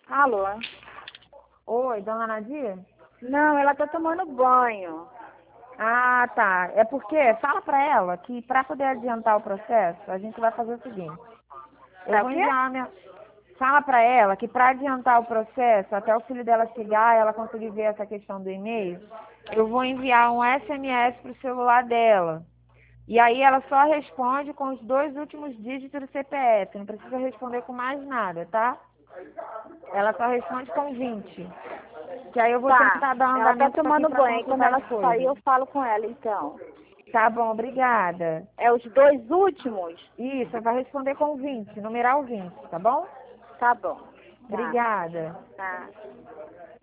Alô? Oi, dona Nadia? Não, ela tá tomando banho. Ah, tá. É porque, fala pra ela que pra poder adiantar o processo, a gente vai fazer o seguinte. Eu Tá o vou quê? enviar minha... Fala pra ela que pra adiantar o processo, até o filho dela chegar, ela conseguir ver essa questão do e-mail, eu vou enviar um SMS pro celular dela. E aí ela só responde com os 2 últimos dígitos do CPF, não precisa responder com mais nada, tá? Ela só responde com 20. Que aí eu vou Tá. tentar dar um Ela tá andamento aqui tomando pra banho. Quando consultar ela as sair, coisas. eu falo com ela, então. Tá bom, obrigada. É os 2 últimos? Isso, vai responder com 20, numeral 20, tá bom? Tá bom. Tá. Obrigada. Tá.